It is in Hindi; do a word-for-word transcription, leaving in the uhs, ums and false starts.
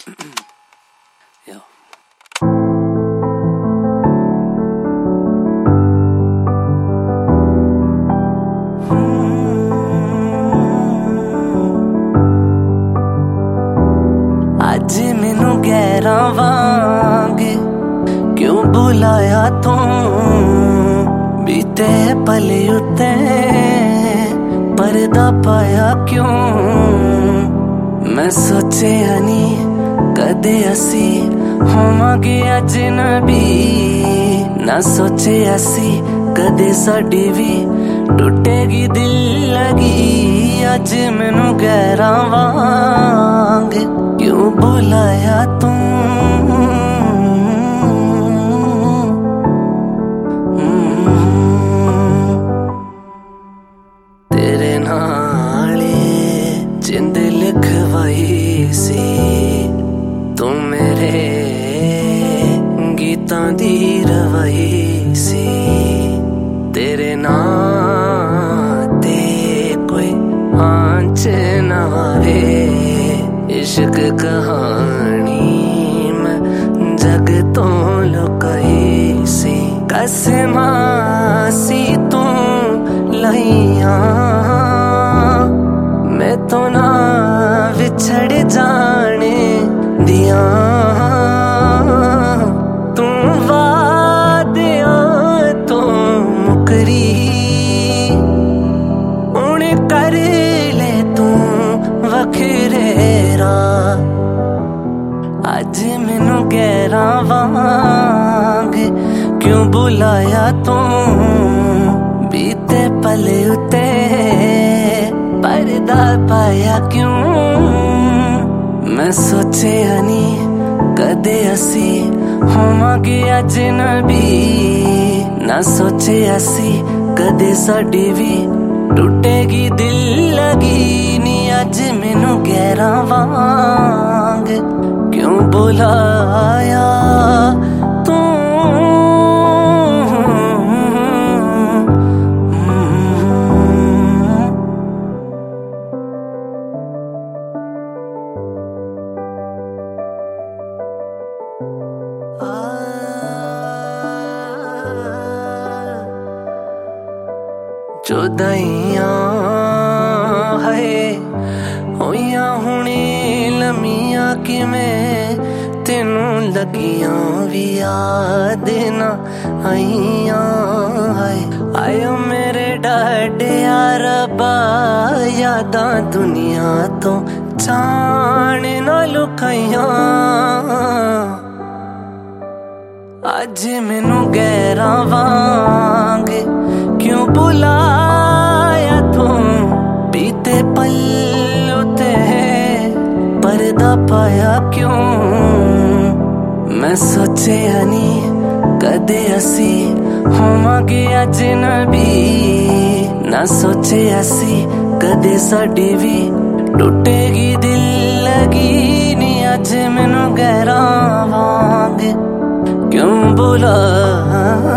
Yo. आज मैनू गैरा वांग क्यों बुलाया तू, बीते पल उत्ते पर्दा पाया क्यों। मैं सोचिया नी कदे असी होवांगे अजनबी, ना सोचे असी कदे साडी भी टुटेगी दिल लगी। अज मैनू गैरा वांग क्यों बुलाया तू, तेरे नाले जिंद लिखवाई सी, तू मेरे गीतां दी रवाई सी। तेरे नाम ते कोई आंच ना आवे, इश्क कहानी मैं जग तो लुकाई सी। कसमां सी तू लाइया मैं तो ना विछड़ जाने दिया, तू वादियां तो मुकरी उन्हें कर ले तू वखरेरा। आज मैनू गैरा वांग क्यों बुलाया तू, बीते पल उते पर्दा पाया क्यों। मैं सोचिया नी कदे असी होवांगे अजनबी, ना सोचे असी कदे साडी भी टुटेगी दिल लगी नी। अज मैनू गैरा वांग क्यों बुलाया तू। जुदाइयां है होइयां हुणे लम्मियां किवें तेनू लगियां भी याद ना आइयां है। आयो मेरे डाडिया रब्बा यादां दुनिया तो जान ना लुकाइयां। आज मैनू गैरा वांग क्यों बुलाया तू, बीते पल उते पर्दा पाया क्यों। मैं सोचिया नी कदे असी होवांगे अजनबी, ना सोचे असी कदे साडी भी टुटेगी दिल लगी नी। अज मैनू गैरा वांग क्यों बुलाया